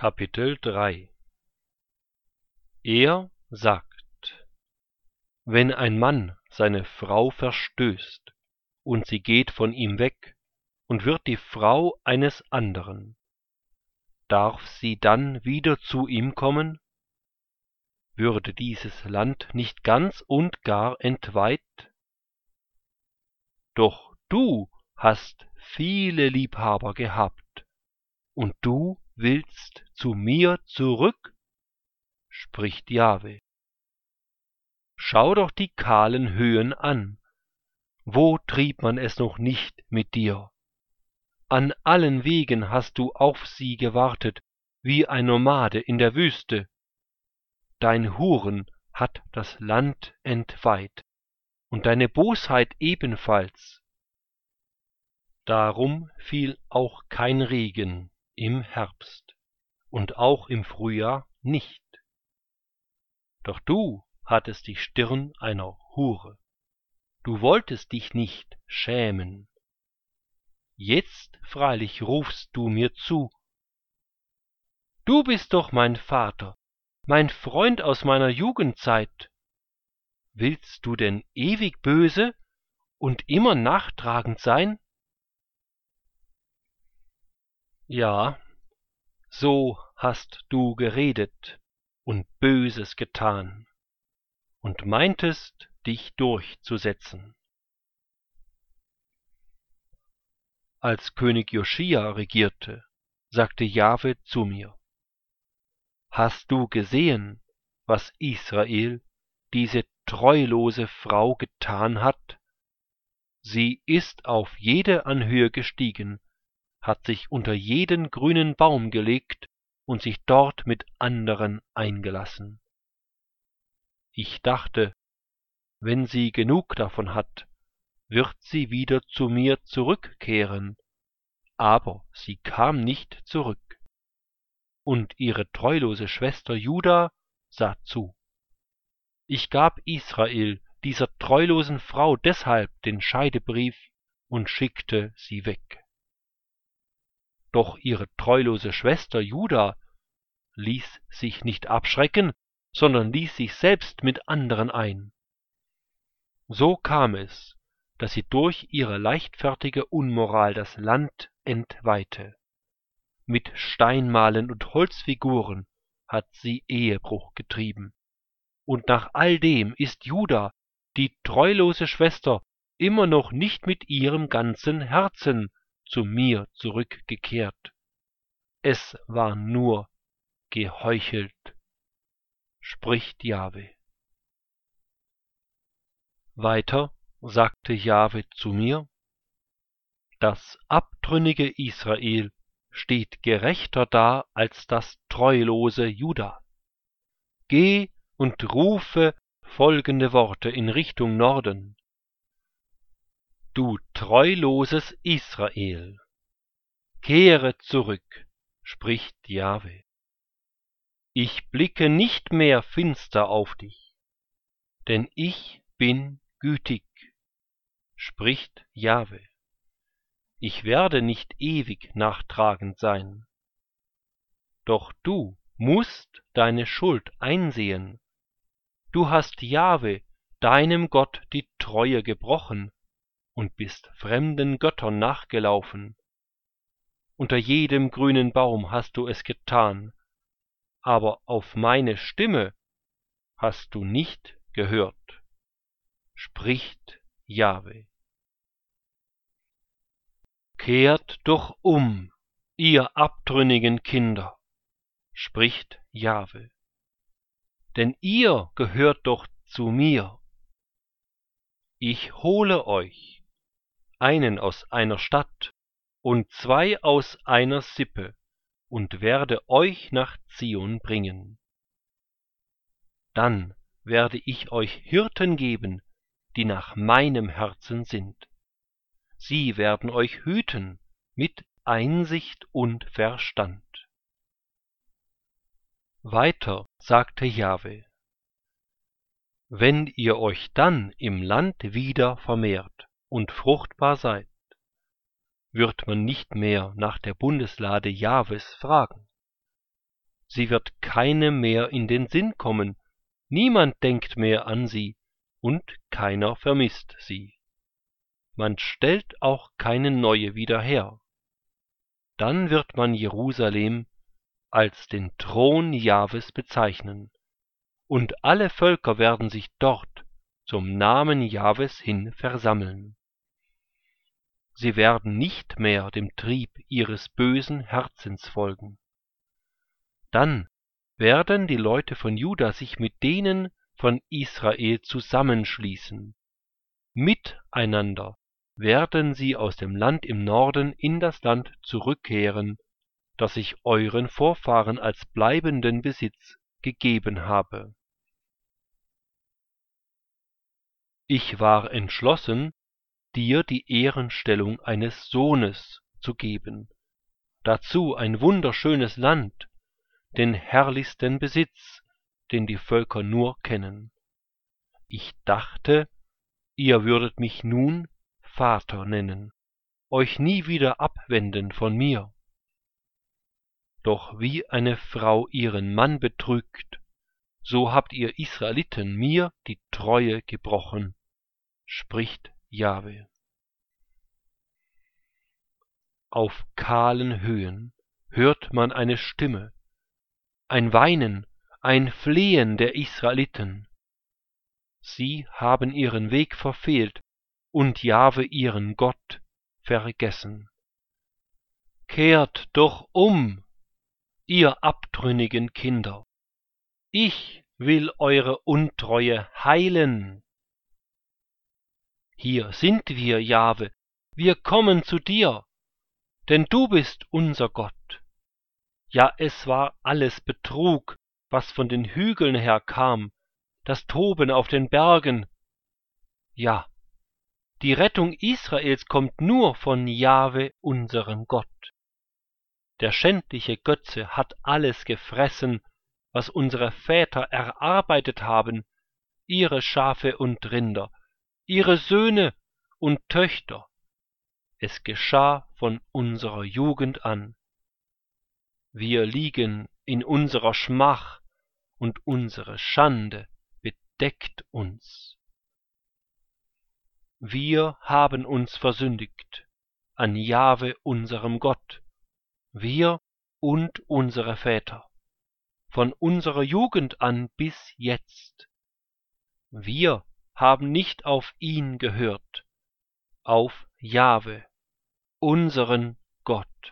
Kapitel 3 Er sagt: Wenn ein Mann seine Frau verstößt, und sie geht von ihm weg und wird die Frau eines anderen, darf sie dann wieder zu ihm kommen? Würde dieses Land nicht ganz und gar entweiht? Doch du hast viele Liebhaber gehabt, und du willst zu mir zurück, spricht Jahwe. Schau doch die kahlen Höhen an, wo trieb man es noch nicht mit dir? An allen Wegen hast du auf sie gewartet, wie ein Nomade in der Wüste. Dein Huren hat das Land entweiht, und deine Bosheit ebenfalls. Darum fiel auch kein Regen im Herbst und auch im Frühjahr nicht. Doch du hattest die Stirn einer Hure, du wolltest dich nicht schämen. Jetzt freilich rufst du mir zu: Du bist doch mein Vater, mein Freund aus meiner Jugendzeit. Willst du denn ewig böse und immer nachtragend sein? Ja, so hast du geredet und Böses getan und meintest, dich durchzusetzen. Als König Joschia regierte, sagte Jahwe zu mir: Hast du gesehen, was Israel, diese treulose Frau, getan hat? Sie ist auf jede Anhöhe gestiegen, hat sich unter jeden grünen Baum gelegt und sich dort mit anderen eingelassen. Ich dachte, wenn sie genug davon hat, wird sie wieder zu mir zurückkehren, aber sie kam nicht zurück. Und ihre treulose Schwester Juda sah zu. Ich gab Israel, dieser treulosen Frau, deshalb den Scheidebrief und schickte sie weg. Doch ihre treulose Schwester Juda ließ sich nicht abschrecken, sondern ließ sich selbst mit anderen ein. So kam es, dass sie durch ihre leichtfertige Unmoral das Land entweihte. Mit Steinmalen und Holzfiguren hat sie Ehebruch getrieben. Und nach all dem ist Juda, die treulose Schwester, immer noch nicht mit ihrem ganzen Herzen zu mir zurückgekehrt. Es war nur geheuchelt, spricht Jahwe. Weiter sagte Jahwe zu mir: Das abtrünnige Israel steht gerechter da als das treulose Juda. Geh und rufe folgende Worte in Richtung Norden: Du treuloses Israel, kehre zurück, spricht Jahwe. Ich blicke nicht mehr finster auf dich, denn ich bin gütig, spricht Jahwe. Ich werde nicht ewig nachtragend sein. Doch du musst deine Schuld einsehen. Du hast Jahwe, deinem Gott, die Treue gebrochen und bist fremden Göttern nachgelaufen. Unter jedem grünen Baum hast du es getan, aber auf meine Stimme hast du nicht gehört, spricht Jahwe. Kehrt doch um, ihr abtrünnigen Kinder, spricht Jahwe, denn ihr gehört doch zu mir. Ich hole euch, einen aus einer Stadt und zwei aus einer Sippe, und werde euch nach Zion bringen. Dann werde ich euch Hirten geben, die nach meinem Herzen sind. Sie werden euch hüten mit Einsicht und Verstand. Weiter sagte Jahwe: Wenn ihr euch dann im Land wieder vermehrt und fruchtbar seid, wird man nicht mehr nach der Bundeslade Jahwes fragen. Sie wird keine mehr in den Sinn kommen, niemand denkt mehr an sie, und keiner vermisst sie. Man stellt auch keine neue wieder her. Dann wird man Jerusalem als den Thron Jahves bezeichnen, und alle Völker werden sich dort zum Namen Jahves hin versammeln. Sie werden nicht mehr dem Trieb ihres bösen Herzens folgen. Dann werden die Leute von Juda sich mit denen von Israel zusammenschließen. Miteinander werden sie aus dem Land im Norden in das Land zurückkehren, das ich euren Vorfahren als bleibenden Besitz gegeben habe. Ich war entschlossen, dir die Ehrenstellung eines Sohnes zu geben, dazu ein wunderschönes Land, den herrlichsten Besitz, den die Völker nur kennen. Ich dachte, ihr würdet mich nun Vater nennen, euch nie wieder abwenden von mir. Doch wie eine Frau ihren Mann betrügt, so habt ihr Israeliten mir die Treue gebrochen, spricht Jahwe. Auf kahlen Höhen hört man eine Stimme, ein Weinen, ein Flehen der Israeliten. Sie haben ihren Weg verfehlt und Jahwe ihren Gott vergessen. Kehrt doch um, ihr abtrünnigen Kinder. Ich will eure Untreue heilen. Hier sind wir, Jahwe, wir kommen zu dir, denn du bist unser Gott. Ja, es war alles Betrug, was von den Hügeln her kam, das Toben auf den Bergen. Ja, die Rettung Israels kommt nur von Jahwe, unserem Gott. Der schändliche Götze hat alles gefressen, was unsere Väter erarbeitet haben, ihre Schafe und Rinder, ihre Söhne und Töchter. Es geschah von unserer Jugend an. Wir liegen in unserer Schmach, und unsere Schande bedeckt uns. Wir haben uns versündigt an Jahwe, unserem Gott, wir und unsere Väter, von unserer Jugend an bis jetzt. Wir haben nicht auf ihn gehört, auf Jahwe, unseren Gott.